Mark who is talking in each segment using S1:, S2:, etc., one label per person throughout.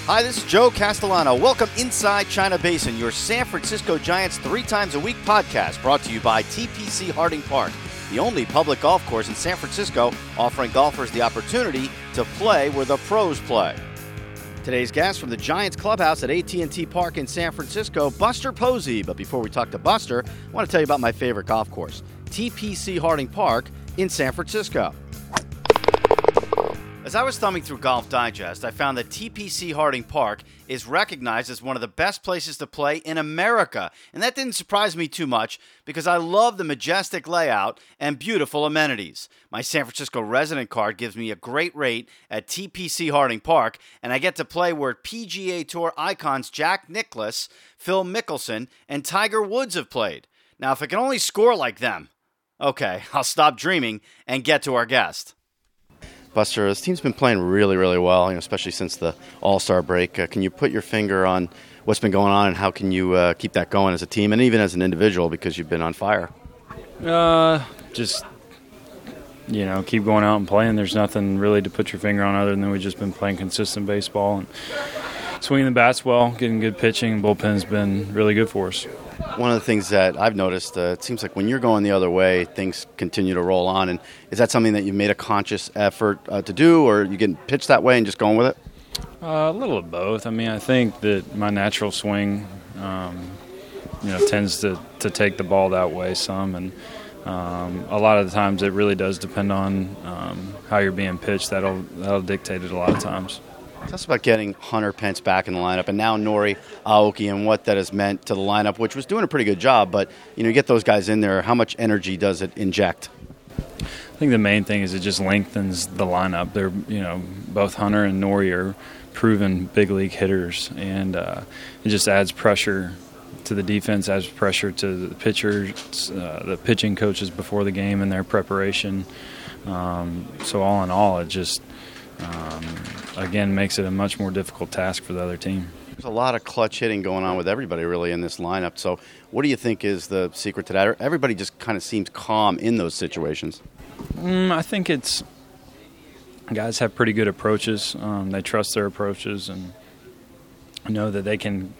S1: Hi, this is Joe Castellano. Welcome inside China Basin, your San Francisco Giants 3 times a week podcast, brought to you by TPC Harding Park, the only public golf course in San Francisco offering golfers the opportunity to play where the pros play. Today's guest from the Giants clubhouse at AT&T Park in San Francisco, Buster Posey. But before we talk to Buster, I want to tell you about my favorite golf course, TPC Harding Park in San Francisco. As I was thumbing through Golf Digest, I found that TPC Harding Park is recognized as one of the best places to play in America. And that didn't surprise me too much because I love the majestic layout and beautiful amenities. My San Francisco resident card gives me a great rate at TPC Harding Park, and I get to play where PGA Tour icons Jack Nicklaus, Phil Mickelson, and Tiger Woods have played. Now, if I can only score like them, okay, I'll stop dreaming and get to our guest. Buster, this team's been playing really, really well, especially since the All-Star break. Can you put your finger on what's been going on and how can you keep that going as a team and even as an individual because you've been on fire?
S2: Just, keep going out and playing. There's nothing really to put your finger on other than we've just been playing consistent baseball and swinging the bats well, getting good pitching. Bullpen's been really good for us.
S1: One of the things that I've noticed, it seems like when you're going the other way, things continue to roll on. And is that something that you've made a conscious effort to do, or you get pitched that way and just going with it?
S2: A little of both. I think that my natural swing, tends to take the ball that way some. And a lot of the times it really does depend on how you're being pitched. That'll dictate it a lot of times.
S1: Tell us about getting Hunter Pence back in the lineup and now Nori Aoki and what that has meant to the lineup, which was doing a pretty good job. But, you get those guys in there, how much energy does it inject?
S2: I think the main thing is it just lengthens the lineup. They're, both Hunter and Nori are proven big league hitters, and it just adds pressure to the defense, adds pressure to the pitchers, the pitching coaches before the game and their preparation. So all in all, it just again makes it a much more difficult task for the other team.
S1: There's a lot of clutch hitting going on with everybody really in this lineup. So what do you think is the secret to that? Everybody just kind of seems calm in those situations.
S2: I think it's guys have pretty good approaches. They trust their approaches and know that they can,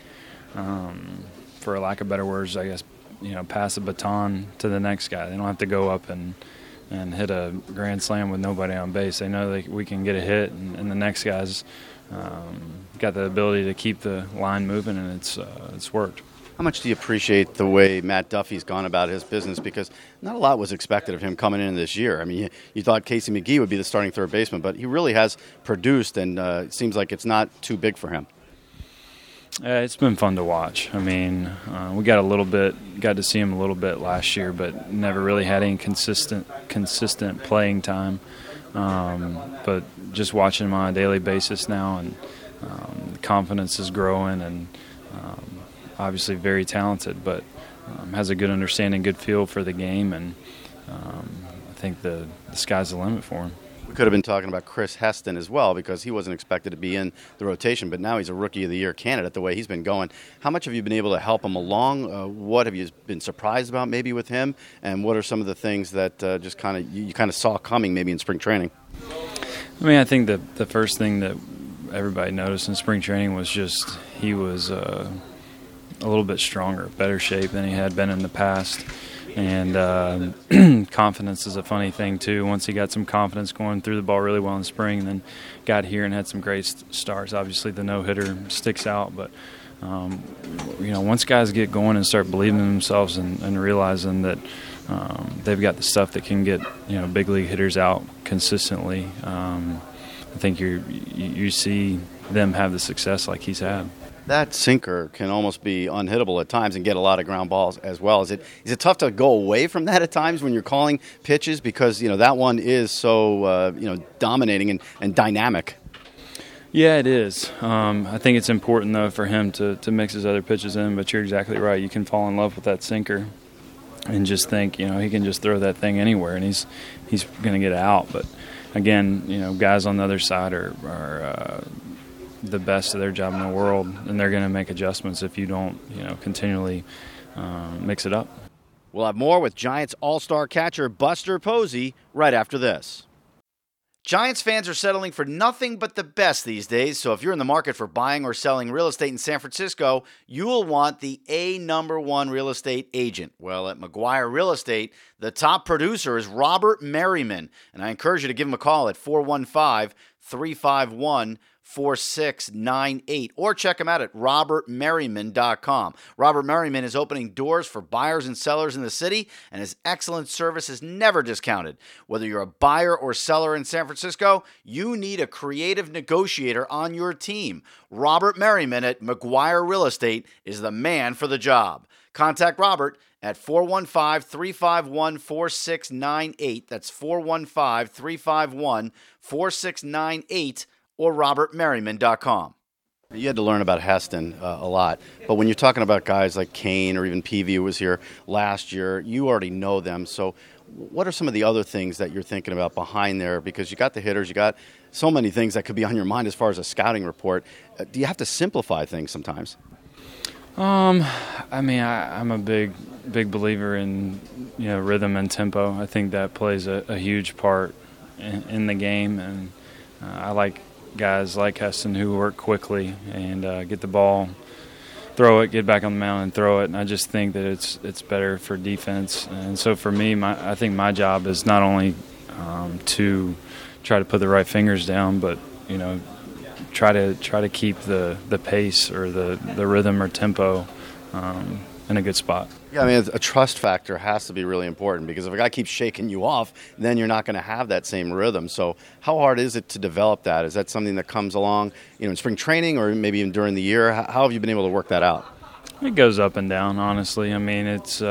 S2: for lack of better words, I guess, pass a baton to the next guy. They don't have to go up and hit a grand slam with nobody on base. They know that we can get a hit, and the next guy's got the ability to keep the line moving, and it's worked.
S1: How much do you appreciate the way Matt Duffy's gone about his business? Because not a lot was expected of him coming in this year. You thought Casey McGee would be the starting third baseman, but he really has produced, and it seems like it's not too big for him.
S2: It's been fun to watch. We got to see him a little bit last year, but never really had any consistent playing time. But just watching him on a daily basis now, and the confidence is growing, and obviously very talented, but has a good understanding, good feel for the game, and I think the sky's the limit for him.
S1: We could have been talking about Chris Heston as well because he wasn't expected to be in the rotation, but now he's a Rookie of the Year candidate the way he's been going. How much have you been able to help him along? What have you been surprised about maybe with him? And what are some of the things that just kind of you kind of saw coming maybe in spring training?
S2: I think that the first thing that everybody noticed in spring training was just he was a little bit stronger, better shape than he had been in the past. And confidence is a funny thing, too. Once he got some confidence going, threw the ball really well in spring, and then got here and had some great starts. Obviously, the no-hitter sticks out. But, once guys get going and start believing in themselves and realizing that they've got the stuff that can get, big league hitters out consistently, I think you see them have the success like he's had.
S1: That sinker can almost be unhittable at times and get a lot of ground balls as well. Is it tough to go away from that at times when you're calling pitches because, that one is so, dominating and dynamic?
S2: Yeah, it is. I think it's important, though, for him to mix his other pitches in, but you're exactly right. You can fall in love with that sinker and just think, he can just throw that thing anywhere and he's going to get out. But, again, guys on the other side are the best of their job in the world, and they're going to make adjustments if you don't, continually mix it up.
S1: We'll have more with Giants All-Star catcher Buster Posey right after this. Giants fans are settling for nothing but the best these days, so if you're in the market for buying or selling real estate in San Francisco, you'll want the #1 real estate agent. Well, at McGuire Real Estate, the top producer is Robert Merriman, and I encourage you to give him a call at 415-351-4698 or check him out at robertmerriman.com. Robert Merriman is opening doors for buyers and sellers in the city, and his excellent service is never discounted. Whether you're a buyer or seller in San Francisco, you need a creative negotiator on your team. Robert Merriman at McGuire Real Estate is the man for the job. Contact Robert at 415-351-4698. That's 415-351-4698 or robertmerriman.com. You had to learn about Heston a lot, but when you're talking about guys like Kane or even PV who was here last year, you already know them. So what are some of the other things that you're thinking about behind there? Because you got the hitters, you got so many things that could be on your mind as far as a scouting report. Do you have to simplify things sometimes?
S2: I mean, I'm a big believer in rhythm and tempo. I think that plays a huge part in the game, and I like guys like Heston who work quickly and get the ball, throw it, get back on the mound and throw it. And I just think that it's better for defense. And so for me, I think my job is not only to try to put the right fingers down, but try to keep the pace or the rhythm or tempo in a good spot.
S1: Yeah, I mean, a trust factor has to be really important because if a guy keeps shaking you off, then you're not going to have that same rhythm. So how hard is it to develop that? Is that something that comes along in spring training or maybe even during the year? How have you been able to work that out?
S2: It goes up and down, honestly. I mean, it's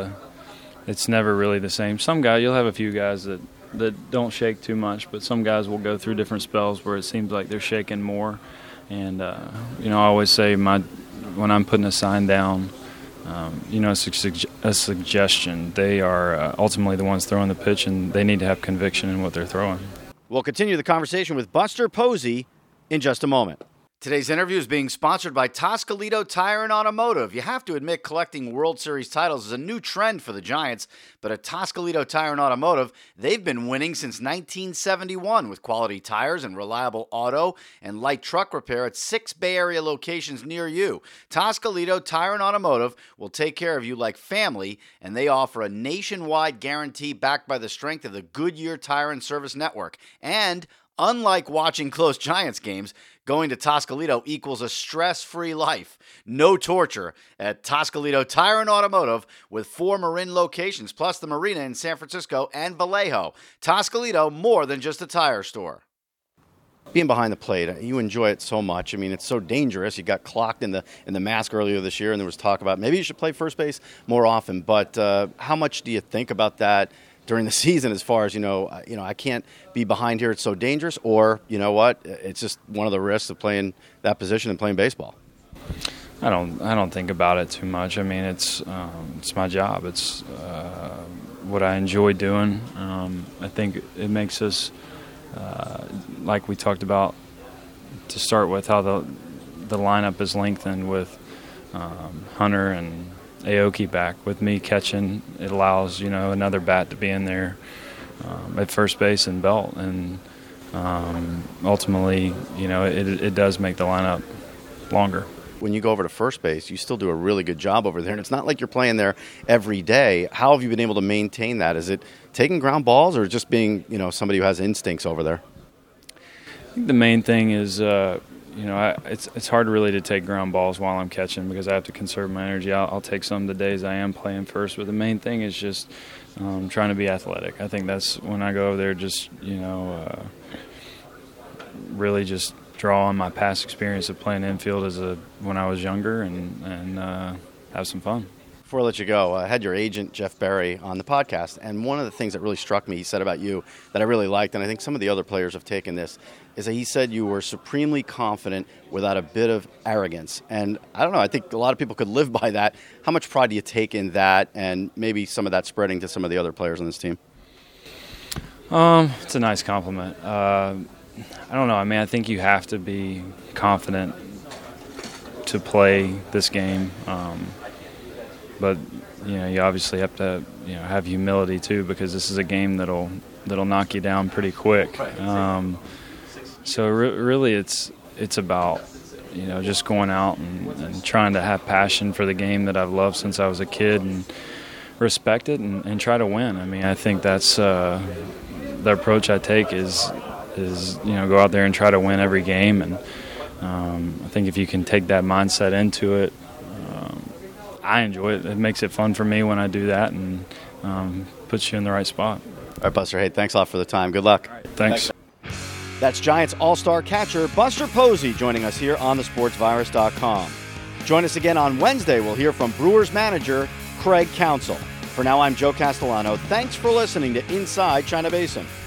S2: never really the same. Some guys, you'll have a few guys that don't shake too much, but some guys will go through different spells where it seems like they're shaking more. And, I always say when I'm putting a sign down, it's a suggestion. They are ultimately the ones throwing the pitch, and they need to have conviction in what they're throwing.
S1: We'll continue the conversation with Buster Posey in just a moment. Today's interview is being sponsored by Toscalito Tire and Automotive. You have to admit collecting World Series titles is a new trend for the Giants, but at Toscalito Tire and Automotive, they've been winning since 1971 with quality tires and reliable auto and light truck repair at 6 Bay Area locations near you. Toscalito Tire and Automotive will take care of you like family, and they offer a nationwide guarantee backed by the strength of the Goodyear Tire and Service Network. And unlike watching close Giants games, going to Toscalito equals a stress-free life. No torture at Toscalito Tire and Automotive with 4 Marin locations, plus the marina in San Francisco and Vallejo. Toscalito, more than just a tire store. Being behind the plate, you enjoy it so much. I mean, it's so dangerous. You got clocked in the mask earlier this year, and there was talk about maybe you should play first base more often. But how much do you think about that during the season as far as, I can't be behind here, it's so dangerous, or, you know what, it's just one of the risks of playing that position and playing baseball?
S2: I don't think about it too much. I mean, it's my job. It's what I enjoy doing. I think it makes us, like we talked about to start with, how the lineup is lengthened with Hunter and Aoki back. With me catching, it allows another bat to be in there at first base and Belt, and ultimately it does make the lineup longer.
S1: When you go over to first base, you still do a really good job over there, and it's not like you're playing there every day. How have you been able to maintain that? Is it taking ground balls or just being somebody who has instincts over there?
S2: I think the main thing is it's hard really to take ground balls while I'm catching because I have to conserve my energy. I'll take some of the days I am playing first, but the main thing is just trying to be athletic. I think that's when I go over there, just really just draw on my past experience of playing infield when I was younger and have some fun.
S1: Before I let you go, I had your agent, Jeff Berry, on the podcast, and one of the things that really struck me, he said about you that I really liked, and I think some of the other players have taken this, is that he said you were supremely confident without a bit of arrogance. And I don't know, I think a lot of people could live by that. How much pride do you take in that, and maybe some of that spreading to some of the other players on this team?
S2: It's a nice compliment. I don't know. I mean, I think you have to be confident to play this game. But you obviously have to have humility too, because this is a game that'll that'll knock you down pretty quick. So really, it's about just going out and trying to have passion for the game that I've loved since I was a kid and respect it and try to win. I mean, I think that's the approach I take is go out there and try to win every game. And I think if you can take that mindset into it, I enjoy it. It makes it fun for me when I do that and puts you in the right spot.
S1: All right, Buster. Hey, thanks a lot for the time. Good luck.
S2: All right, thanks.
S1: That's Giants All-Star catcher Buster Posey joining us here on thesportsvirus.com. Join us again on Wednesday. We'll hear from Brewers manager Craig Counsell. For now, I'm Joe Castellano. Thanks for listening to Inside China Basin.